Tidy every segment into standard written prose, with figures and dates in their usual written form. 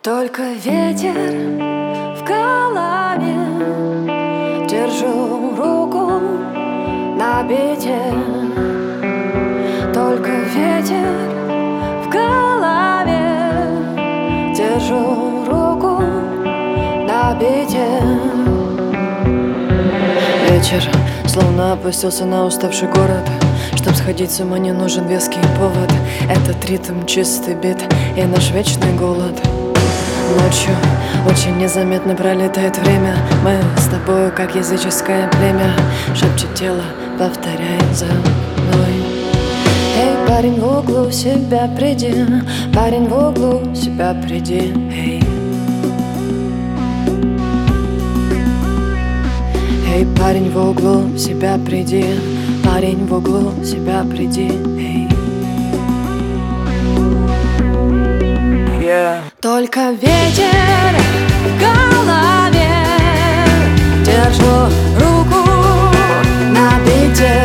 Только ветер в голове, держу руку на бите. Только ветер в голове, держу руку на бите. Вечер словно опустился на уставший город. Чтоб сходить с ума, не нужен веский повод. Этот ритм чистый бит и наш вечный голод. Ночью очень незаметно пролетает время. Мы с тобою, как языческое племя. Шепчет тело, повторяй за мной. Эй, парень, в углу себя приди. Парень, в углу себя приди. Эй. Эй, парень, в углу себя приди. Парень, в углу себя приди. Эй. Только ветер в голове, держу руку на бите.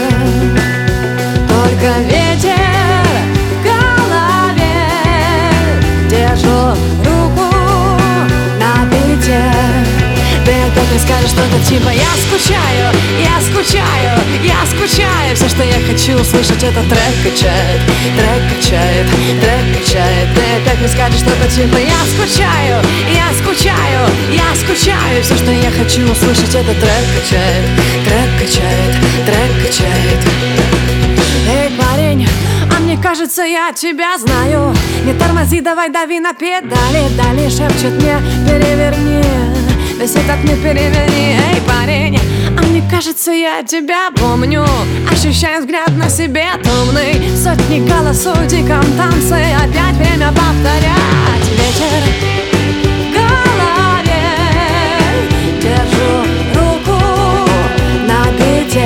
Только ветер в голове, держу руку на бите. Ты только скажешь что-то типа я скучаю, я скучаю, я скучаю. Все, что я хочу услышать, это трек качает, трек качает, трек качает. Ты опять мне скажешь что-то типа я скучаю, я скучаю, я скучаю. Все, что я хочу услышать, это трек качает, трек качает, трек качает. Эй, парень, а мне кажется, я тебя знаю. Не тормози, давай дави на педали. Дали шепчет мне, переверни. Весь этот мир перевери. Эй, парень, а мне кажется, я тебя помню. Ощущаю взгляд на себе томный. Сотни голосов в диком танце. Опять время повторять. Ветер в голове, держу руку на бите.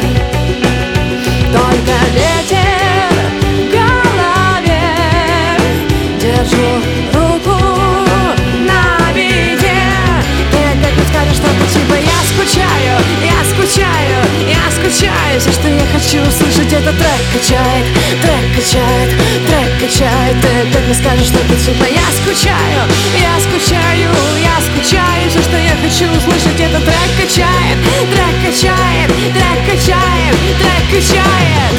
Только ветер в голове, держу руку на бите. Ты опять не скажешь что-то типа я скучаю, я скучаю, я скучаю. Все, что я хочу услышать, это трек качает, трек качает, трек качает. Ты опять не скажешь что-то типа я скучаю, я скучаю, я скучаю. Все, что я хочу услышать, это трек качает, трек качает, трек качает, трек качает.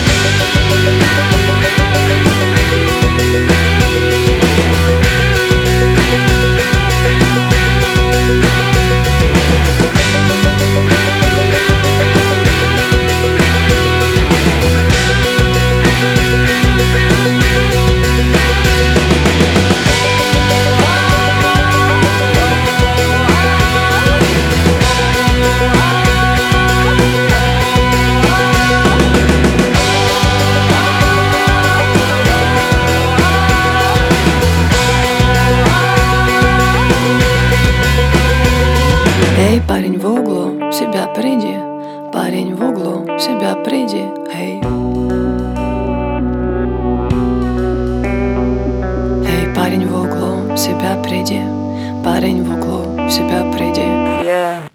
Эй, парень, в углу себя приди. Парень, в углу себя приди. Эй. Эй, парень, в углу себя приди. Парень, в углу себя приди.